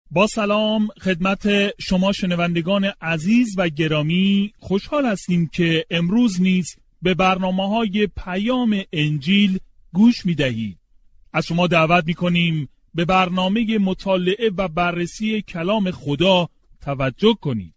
با سلام خدمت شما شنوندگان عزیز و گرامی، خوشحال هستیم که امروز نیز به برنامه‌های پیام انجیل گوش می‌دهید. از شما دعوت می‌کنیم به برنامه مطالعه و بررسی کلام خدا توجه کنید.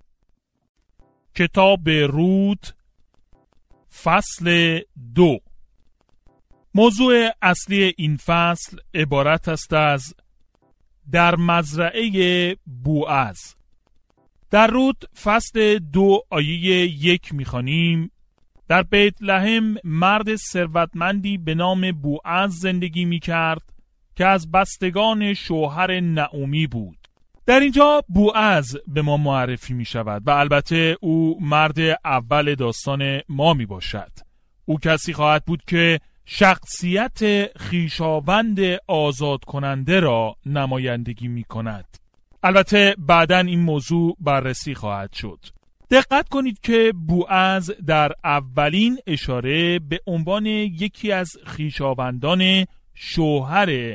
کتاب رود فصل 2. موضوع اصلی این فصل عبارت است از در مزرعه بوعز. در رود فصل 2 آیه 1 می‌خوانیم: در بیت لحم مرد ثروتمندی به نام بوعز زندگی می‌کرد که از بستگان شوهر نعومی بود. در اینجا بوعز به ما معرفی می‌شود و البته او مرد اول داستان ما میباشد. او کسی خواهد بود که شخصیت خویشاوند آزاد کننده را نمایندگی می کند. البته بعداً این موضوع بررسی خواهد شد. دقت کنید که بوعز در اولین اشاره به عنوان یکی از خویشاوندان شوهر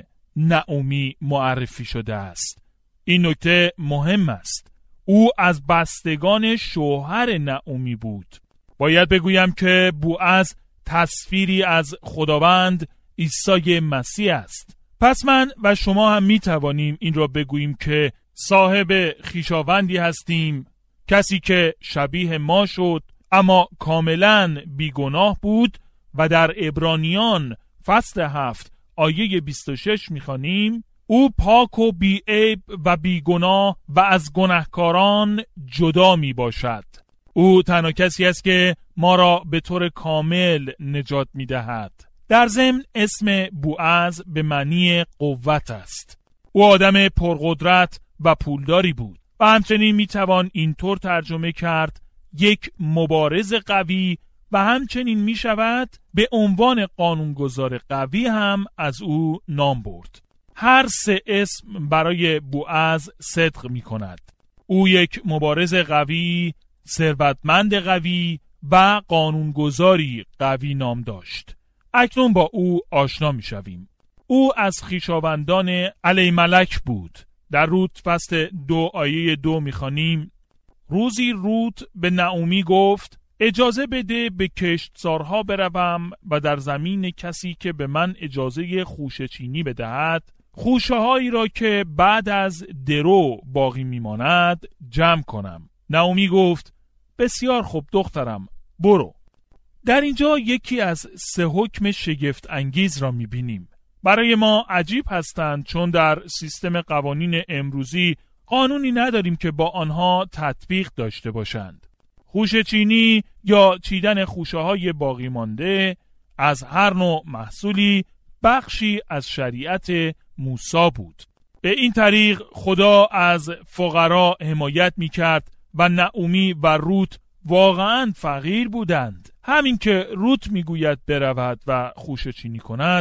نعومی معرفی شده است. این نکته مهم است. او از بستگان شوهر نعومی بود. باید بگویم که بوعز تصویری از خداوند عیسی مسیح است. پس من و شما هم می توانیم این را بگوییم که صاحب خویشاوندی هستیم، کسی که شبیه ما شد اما کاملا بیگناه بود و در عبرانیان فصل 7 آیه 26 می خوانیم: او پاک و بی عیب و بیگناه و از گناهکاران جدا می باشد. او تنها کسی است که ما را به طور کامل نجات می دهد. در ضمن اسم بوعز به معنی قوت است. او آدم پرقدرت و پولداری بود و همچنین می توان اینطور ترجمه کرد: یک مبارز قوی، و همچنین می شود به عنوان قانونگذار قوی هم از او نام برد. هر سه اسم برای بوعز صدق می کند. او یک مبارز قوی، ثروتمند قوی و قانونگذاری قوی نام داشت. اکنون با او آشنا می شویم. او از خویشاوندان الیملک بود. در رود فصل 2 آیه 2 می خوانیم: روزی رود به نعومی گفت اجازه بده به کشتزارها بروم و در زمین کسی که به من اجازه خوشه چینی بدهد خوشه هایی را که بعد از درو باقی می ماند جمع کنم. نعومی گفت بسیار خوب دخترم، برو. در اینجا یکی از سه حکم شگفت انگیز را می‌بینیم. برای ما عجیب هستند چون در سیستم قوانین امروزی قانونی نداریم که با آنها تطبیق داشته باشند. خوشه چینی یا چیدن خوشه های باقی مانده از هر نوع محصولی بخشی از شریعت موسی بود. به این طریق خدا از فقرا حمایت می‌کرد و نعومی و رود واقعاً فقیر بودند. همین که رود میگوید برود و خوشه چینی کند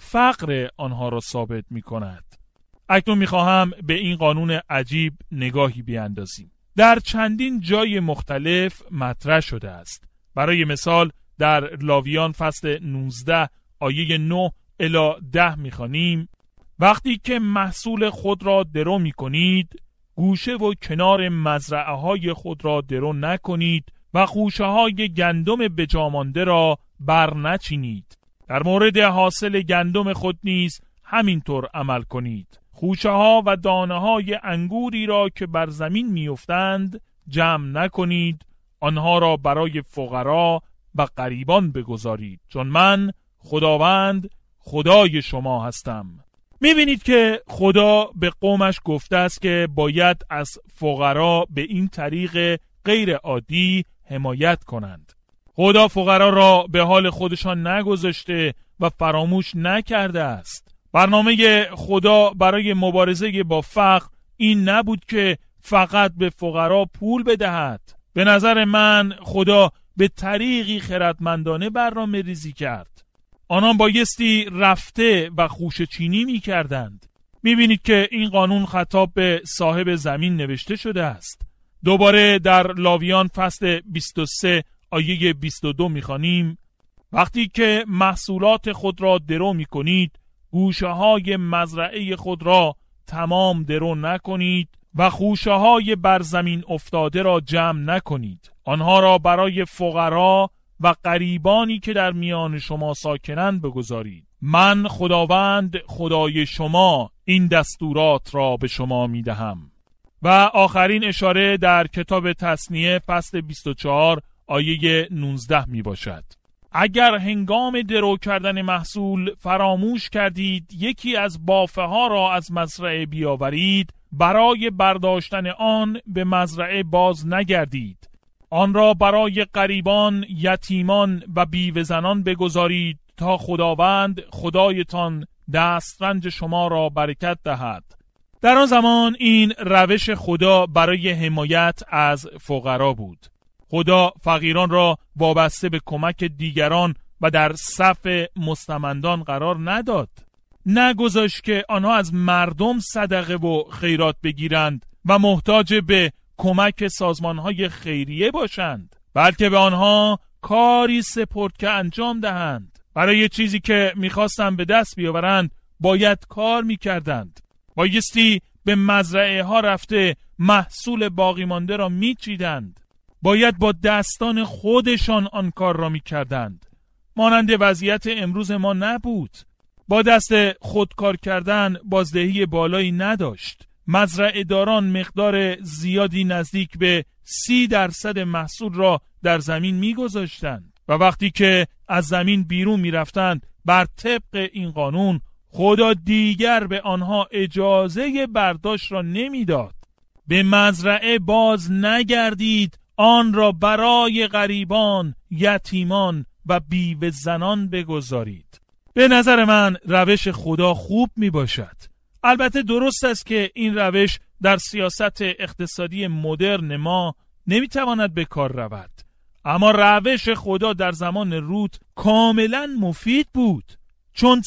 فقر آنها را ثابت میکند. اکنون میخواهم به این قانون عجیب نگاهی بیاندازیم. در چندین جای مختلف مطرح شده است. برای مثال در لاویان فصل 19 آیه 9 الی 10 میخوانیم: وقتی که محصول خود را درو میکنید گوشه و کنار مزرعه های خود را درو نکنید و خوشه های گندم بجامانده را بر نچینید. در مورد حاصل گندم خود نیز همینطور عمل کنید. خوشه ها و دانه های انگوری را که بر زمین میافتند جمع نکنید، آنها را برای فقرا و غریبان بگذارید، چون من خداوند خدای شما هستم. میبینید که خدا به قومش گفته است که باید از فقرا به این طریق غیر عادی حمایت کنند. خدا فقرا را به حال خودشان نگذاشته و فراموش نکرده است. برنامه خدا برای مبارزه با فقر این نبود که فقط به فقرا پول بدهد. به نظر من خدا به طریقی خردمندانه برنامه ریزی کرد. آنان بایستی رفته و خوشه چینی می کردند. می بینید که این قانون خطاب به صاحب زمین نوشته شده است. دوباره در لاویان فصل 23 آیه 22 می خوانیم: وقتی که محصولات خود را درو می کنید گوشه های مزرعه خود را تمام درو نکنید و خوشه های بر زمین افتاده را جمع نکنید. آنها را برای فقرا و غریبانی که در میان شما ساکنند بگذارید. من خداوند خدای شما این دستورات را به شما میدهم. و آخرین اشاره در کتاب تثنیه فصل 24 آیه 19 می باشد. اگر هنگام درو کردن محصول فراموش کردید یکی از بافه ها را از مزرعه بیاورید، برای برداشتن آن به مزرعه باز نگردید. آن را برای غریبان، یتیمان و بیوه زنان بگذارید تا خداوند خدایتان دسترنج شما را برکت دهد. در آن زمان این روش خدا برای حمایت از فقرا بود. خدا فقیران را وابسته به کمک دیگران و در صف مستمندان قرار نداد. نگذاشت که آنها از مردم صدقه و خیرات بگیرند و محتاج به کمک سازمانهای خیریه باشند، بلکه به آنها کاری سپرد که انجام دهند. برای چیزی که میخواستند به دست بیاورند باید کار میکردند. بایستی به مزرعه ها رفته محصول باقی مانده را میچیدند. باید با دستان خودشان آن کار را میکردند. مانند وضعیت امروز ما نبود. با دست خودکار کردن بازدهی بالایی نداشت. مزرعه داران مقدار زیادی نزدیک به 30% محصول را در زمین میگذاشتند و وقتی که از زمین بیرون میرفتند بر طبق این قانون خدا دیگر به آنها اجازه برداشت را نمیداد. به مزرعه باز نگردید، آن را برای غریبان، یتیمان و بیوه زنان بگذارید. به نظر من روش خدا خوب می باشد. البته درست است که این روش در سیاست اقتصادی مدرن ما نمی تواند به کار رود، اما روش خدا در زمان روت کاملا مفید بود، چون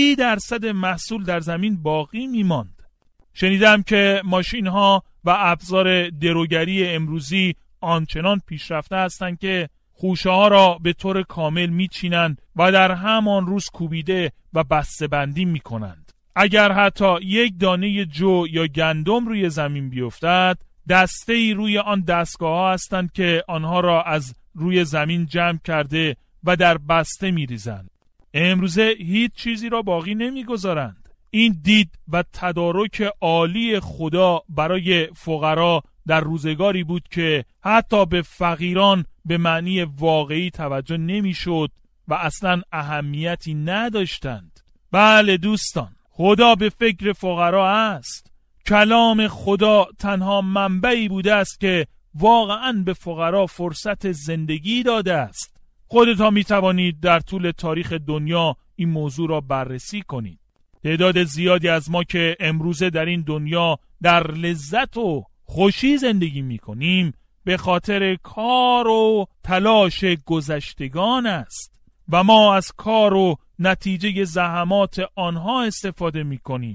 30% محصول در زمین باقی می ماند. شنیدم که ماشین ها و ابزار دروگری امروزی آنچنان پیشرفته هستند که خوشه ها را به طور کامل میچینند و در همان روز کوبیده و بسته‌بندی میکنند. اگر حتی یک دانه جو یا گندم روی زمین بیفتد، دسته‌ای روی آن دستگاه ها هستند که آنها را از روی زمین جمع کرده و در بسته میریزند. امروزه هیچ چیزی را باقی نمیگذارند. این دید و تدارک عالی خدا برای فقرا در روزگاری بود که حتی به فقیران به معنی واقعی توجه نمیشد و اصلا اهمیتی نداشتند. بله دوستان، خدا به فکر فقرا است. کلام خدا تنها منبعی بوده است که واقعا به فقرا فرصت زندگی داده است. خودتان می توانید در طول تاریخ دنیا این موضوع را بررسی کنید. تعداد زیادی از ما که امروزه در این دنیا در لذت و خوشی زندگی می کنیم به خاطر کار و تلاش گذشتگان است و ما از کار و نتیجه زحمات آنها استفاده می کنیم.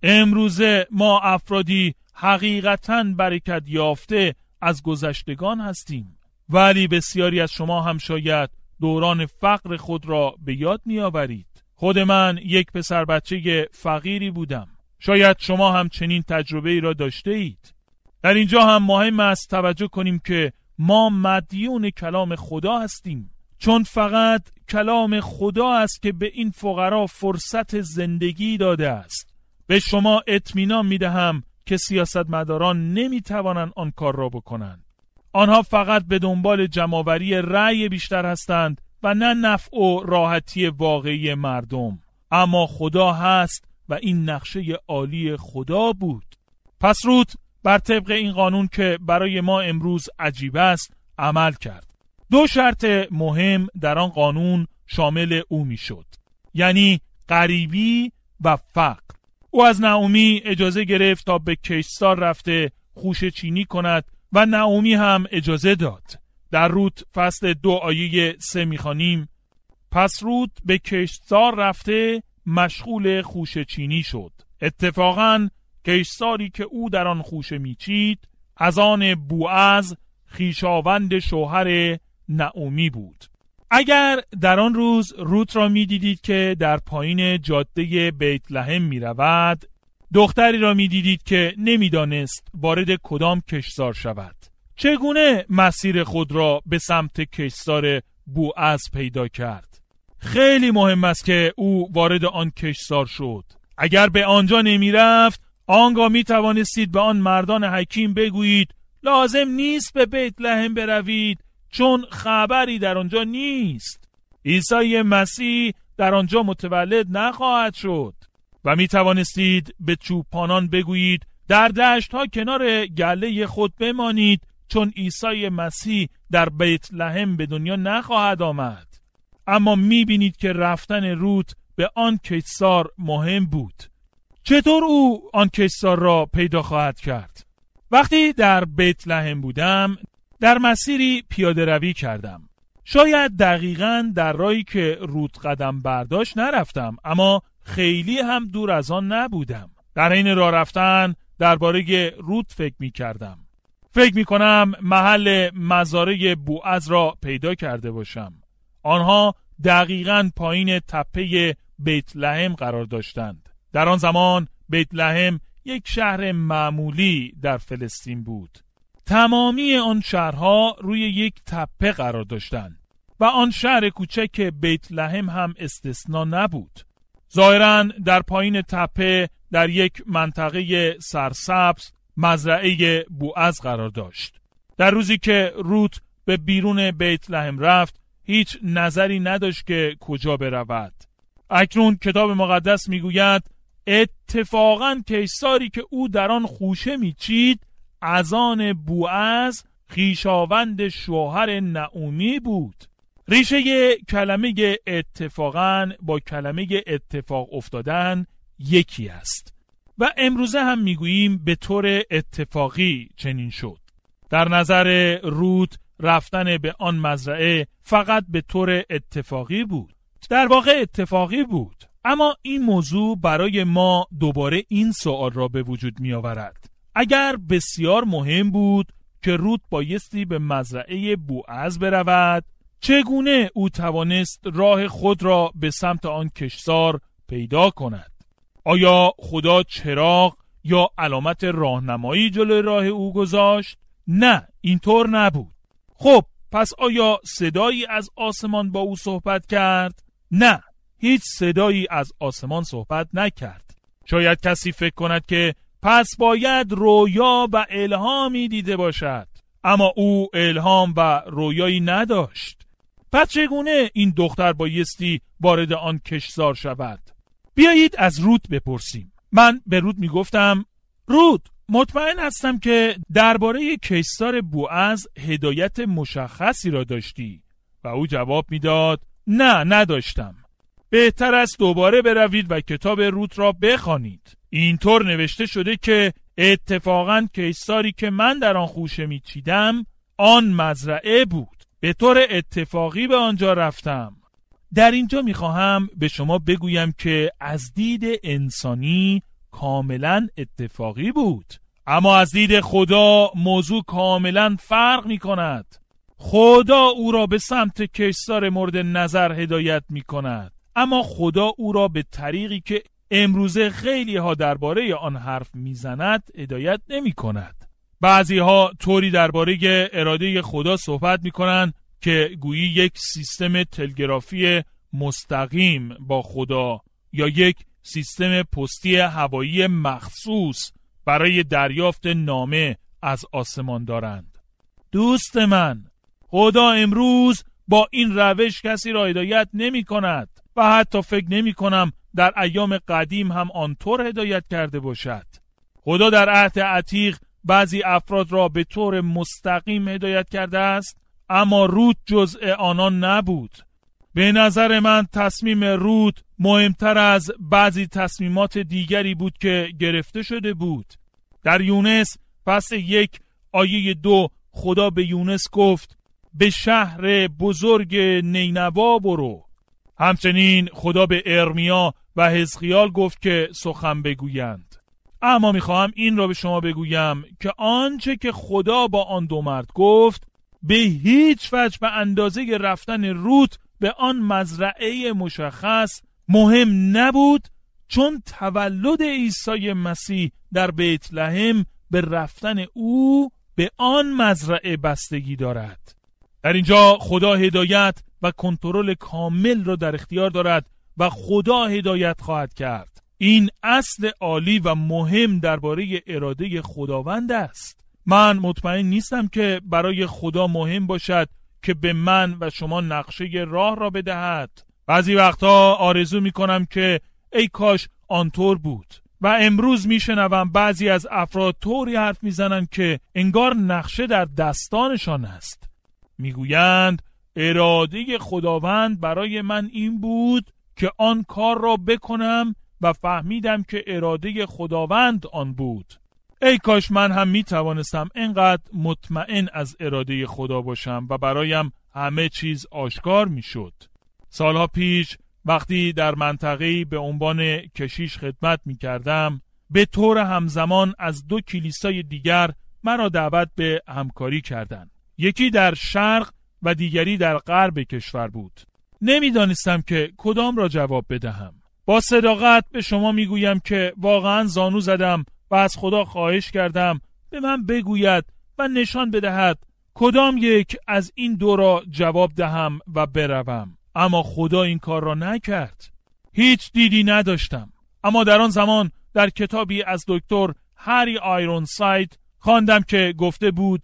امروزه ما افرادی حقیقتاً برکت یافته از گذشتگان هستیم، ولی بسیاری از شما هم شاید دوران فقر خود را به یاد می آورید. خود من یک پسر بچه فقیری بودم. شاید شما هم چنین تجربه‌ای را داشته اید. در اینجا هم مهم است توجه کنیم که ما مدیون کلام خدا هستیم، چون فقط کلام خدا است که به این فقرا فرصت زندگی داده است. به شما اطمینان می‌دهم که سیاستمداران نمی‌توانند آن کار را بکنند. آنها فقط به دنبال جمع‌آوری رأی بیشتر هستند و نه نفع و راحتی واقعی مردم. اما خدا هست و این نقشه عالی خدا بود. پس روت بر طبق این قانون که برای ما امروز عجیب است عمل کرد. 2 شرط مهم در آن قانون شامل او می شد، یعنی غریبی و فقر. او از نعومی اجازه گرفت تا به کشتزار رفته خوشه چینی کند و نعومی هم اجازه داد. در روت فصل 2 آیه 3 می‌خوانیم: پس روت به کشتزار رفته مشغول خوشه چینی شد. اتفاقاً کشتزاری که او در آن خوشه میچید از آن بوعز خویشاوند شوهر نعومی بود. اگر در آن روز روت را می‌دیدید که در پایین جاده بیت لحم می‌رود، دختری را می‌دیدید که نمی‌دانست وارد کدام کشتزار شود. چگونه مسیر خود را به سمت کشتزار بوعز پیدا کرد؟ خیلی مهم است که او وارد آن کشتزار شد. اگر به آنجا نمی‌رفت، آنگاه می‌توانستید به آن مردان حکیم بگویید لازم نیست به بیت لحم بروید چون خبری در آنجا نیست. عیسی مسیح در آنجا متولد نخواهد شد. و می توانستید به چوپانان بگویید در دشت ها کنار گله خود بمانید چون عیسی مسیح در بیت لحم به دنیا نخواهد آمد. اما می بینید که رفتن روت به آن کشتزار مهم بود. چطور او آن کشتزار را پیدا خواهد کرد؟ وقتی در بیت لحم بودم در مسیری پیاده روی کردم. شاید دقیقاً در راهی که روت قدم برداشت نرفتم، اما خیلی هم دور از آن نبودم. در این راه رفتن درباره روت فکر می کردم. فکر می کنم محل مزارع بوعز را پیدا کرده باشم. آنها دقیقاً پایین تپه بیت لحم قرار داشتند. در آن زمان بیت لحم یک شهر معمولی در فلسطین بود. تمامی آن شهرها روی یک تپه قرار داشتند و آن شهر کوچک بیت لحم هم استثنا نبود. ظاهراً در پایین تپه در یک منطقه سرسبز مزرعه بوعز قرار داشت. در روزی که روت به بیرون بیت لحم رفت هیچ نظری نداشت که کجا برود. اکنون کتاب مقدس میگوید اتفاقاً کشتزاری که او در آن خوشه میچید از آن بوعز خویشاوند شوهر نعومی بود. ریشه کلمه اتفاقاً با کلمه اتفاق افتادن یکی است و امروزه هم میگوییم به طور اتفاقی چنین شد. در نظر روت رفتن به آن مزرعه فقط به طور اتفاقی بود. در واقع اتفاقی بود. اما این موضوع برای ما دوباره این سوال را به وجود می آورد. اگر بسیار مهم بود که روت بایستی به مزرعه بوعز برود، چگونه او توانست راه خود را به سمت آن کشتزار پیدا کند؟ آیا خدا چراغ یا علامت راهنمایی جلوی راه او گذاشت؟ نه، اینطور نبود. خب پس آیا صدایی از آسمان با او صحبت کرد؟ نه، هیچ صدایی از آسمان صحبت نکرد. شاید کسی فکر کند که پس باید رویا و الهامی دیده باشد، اما او الهام و رویایی نداشت. پس چگونه این دختر بایستی وارد آن کشتزار شود؟ بیایید از روت بپرسیم. من به روت میگفتم روت، مطمئن هستم که درباره کشتزار بوعز هدایت مشخصی را داشتی. و او جواب میداد نه، نداشتم. بهتر است دوباره بروید و کتاب روت را بخوانید. اینطور نوشته شده که اتفاقاً کشتزاری که من در آن خوشه میچیدم آن مزرعه بود. به طور اتفاقی به آنجا رفتم. در اینجا میخواهم به شما بگویم که از دید انسانی کاملا اتفاقی بود، اما از دید خدا موضوع کاملا فرق میکند. خدا او را به سمت کشتزار مورد نظر هدایت میکند، اما خدا او را به طریقی که امروزه خیلی ها درباره آن حرف میزند هدایت نمی کند. بعضی ها طوری درباره اراده خدا صحبت میکنند که گویی یک سیستم تلگرافی مستقیم با خدا یا یک سیستم پستی هوایی مخصوص برای دریافت نامه از آسمان دارند. دوست من، خدا امروز با این روش کسی را هدایت نمی کند و حتی فکر نمی کنم در ایام قدیم هم آنطور هدایت کرده باشد. خدا در عهد عتیق بعضی افراد را به طور مستقیم هدایت کرده است، اما روت جزء آنان نبود. به نظر من تصمیم روت مهمتر از بعضی تصمیمات دیگری بود که گرفته شده بود. در یونس فصل 1 آیه 2 خدا به یونس گفت به شهر بزرگ نینوا برو. همچنین خدا به ارمیا و حزقیال گفت که سخن بگویند. اما میخواهم این را به شما بگویم که آنچه که خدا با آن دو مرد گفت به هیچ وجه به اندازه رفتن روت به آن مزرعه مشخص مهم نبود، چون تولد عیسی مسیح در بیت لحم به رفتن او به آن مزرعه بستگی دارد. در اینجا خدا هدایت و کنترل کامل را در اختیار دارد و خدا هدایت خواهد کرد. این اصل عالی و مهم درباره اراده خداوند است. من مطمئن نیستم که برای خدا مهم باشد که به من و شما نقشه راه را بدهد. بعضی وقتها آرزو میکنم که ای کاش آنطور بود. و امروز میشنوم بعضی از افراد طوری حرف میزنند که انگار نقشه در دستانشان است. میگویند اراده خداوند برای من این بود که آن کار را بکنم و فهمیدم که اراده خداوند آن بود. ای کاش من هم میتوانستم اینقدر مطمئن از اراده خدا باشم و برایم همه چیز آشکار میشد. سالها پیش وقتی در منطقه‌ای به عنوان کشیش خدمت می‌کردم، به طور همزمان از 2 کلیسای دیگر مرا دعوت به همکاری کردند. یکی در شرق و دیگری در غرب کشور بود. نمی‌دانستم که کدام را جواب بدهم. با صداقت به شما می‌گویم که واقعاً زانو زدم و از خدا خواهش کردم به من بگوید و نشان بدهد کدام یک از این 2 را جواب دهم و بروم. اما خدا این کار را نکرد. هیچ دیدی نداشتم. اما در آن زمان در کتابی از دکتر هری آیرونساید خواندم که گفته بود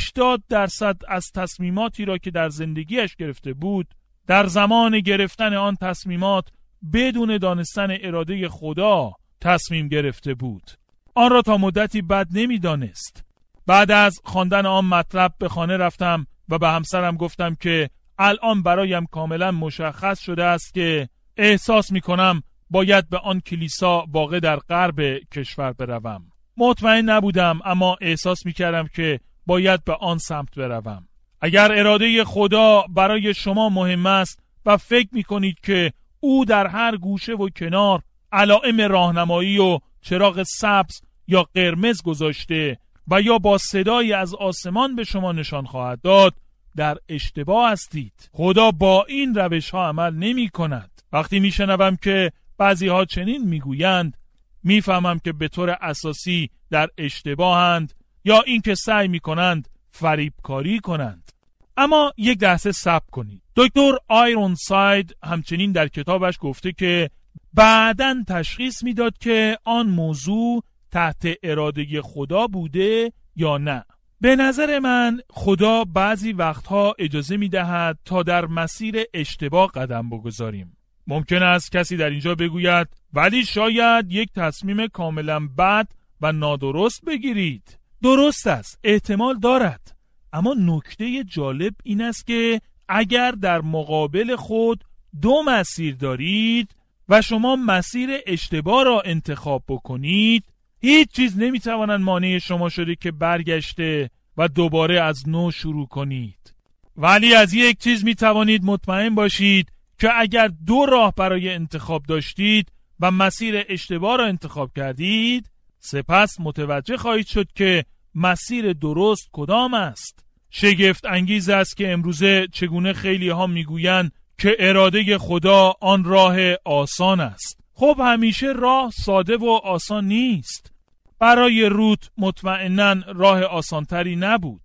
80% از تصمیماتی را که در زندگیش گرفته بود در زمان گرفتن آن تصمیمات بدون دانستن اراده خدا تصمیم گرفته بود. آن را تا مدتی بعد نمیدانست. بعد از خواندن آن مطلب به خانه رفتم و به همسرم گفتم که الان برایم کاملا مشخص شده است که احساس میکنم باید به آن کلیسا واقع در غرب کشور بروم. مطمئن نبودم اما احساس میکردم که باید به آن سمت بروم. اگر اراده خدا برای شما مهم است و فکر میکنید که او در هر گوشه و کنار علائم راهنمایی و چراغ سبز یا قرمز گذاشته و یا با صدایی از آسمان به شما نشان خواهد داد، در اشتباه هستید. خدا با این روش ها عمل نمی کند. وقتی می شنوم که بعضی ها چنین می گویند، می فهمم که به طور اساسی در اشتباهند یا اینکه سعی می کنند فریبکاری کنند. اما یک لحظه صبر کنید. دکتر آیرونساید همچنین در کتابش گفته که بعداً تشخیص می داد که آن موضوع تحت اراده خدا بوده یا نه. به نظر من خدا بعضی وقتها اجازه می دهد تا در مسیر اشتباه قدم بگذاریم. ممکن است کسی در اینجا بگوید ولی شاید یک تصمیم کاملا بد و نادرست بگیرید. درست است، احتمال دارد. اما نکته جالب این است که اگر در مقابل خود 2 مسیر دارید و شما مسیر اشتباه را انتخاب بکنید، هیچ چیز نمیتواند مانع شما شده که برگشته و دوباره از نو شروع کنید. ولی از یک چیز میتوانید مطمئن باشید که اگر 2 راه برای انتخاب داشتید و مسیر اشتباه را انتخاب کردید، سپس متوجه خواهید شد که مسیر درست کدام است. شگفت انگیز است که امروزه چگونه خیلی ها میگویند که اراده خدا آن راه آسان است. خب همیشه راه ساده و آسان نیست. برای روت مطمئناً راه آسانتری نبود.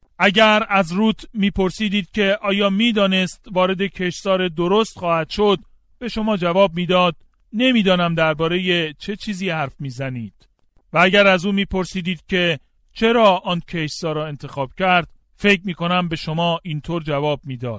اگر از روت میپرسیدید که آیا میدانست وارد کشتزار درست خواهد شد، به شما جواب میداد نمیدانم درباره چه چیزی حرف میزنید. و اگر از او میپرسیدید که چرا آن کشتزار را انتخاب کرد، فکر میکنم به شما اینطور جواب میداد.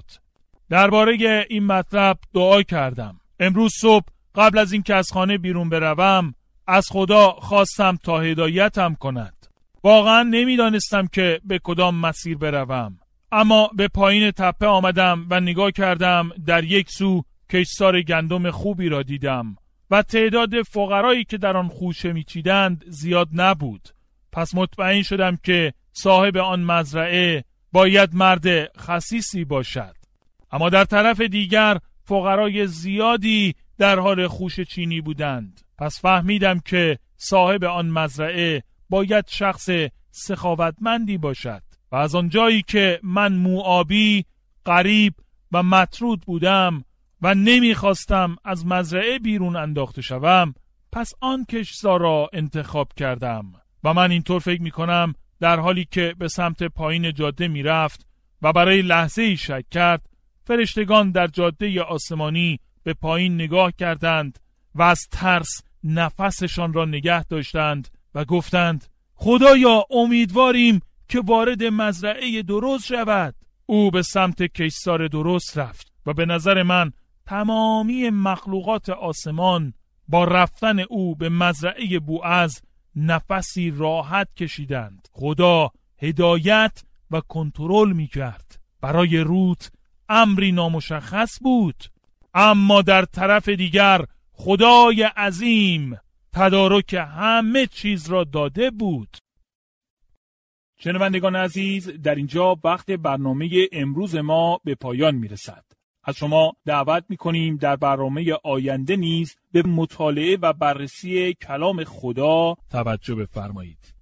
درباره این مطلب دعا کردم. امروز صبح قبل از اینکه از خانه بیرون بروم از خدا خواستم تا هدایتم کند. واقعا نمیدانستم که به کدام مسیر بروم، اما به پایین تپه آمدم و نگاه کردم. در یک سو کشتزار گندم خوبی را دیدم و تعداد فقرایی که در آن خوشه میچیدند زیاد نبود. پس مطمئن شدم که صاحب آن مزرعه باید مرد خسیسی باشد. اما در طرف دیگر فقرای زیادی در حال خوشه چینی بودند. پس فهمیدم که صاحب آن مزرعه باید شخص سخاوتمندی باشد. و از آنجایی که من موآبی، غریب و مطرود بودم و نمیخواستم از مزرعه بیرون انداخته شوم، پس آن کشتزار را انتخاب کردم. و من اینطور فکر میکنم در حالی که به سمت پایین جاده میرفت و برای لحظه‌ای شک کرد، فرشتگان در جاده آسمانی به پایین نگاه کردند و از ترس نفسشان را نگه داشتند و گفتند خدایا امیدواریم که وارد مزرعه درست شود. او به سمت کشتزار درست رفت و به نظر من تمامی مخلوقات آسمان با رفتن او به مزرعه بوعز نفسی راحت کشیدند. خدا هدایت و کنترل می کرد. برای روت امری نامشخص بود، اما در طرف دیگر خدای عظیم تدارک همه چیز را داده بود. شنوندگان عزیز، در اینجا وقت برنامه امروز ما به پایان می رسد. از شما دعوت می کنیم در برنامه آینده نیز به مطالعه و بررسی کلام خدا توجه بفرمایید.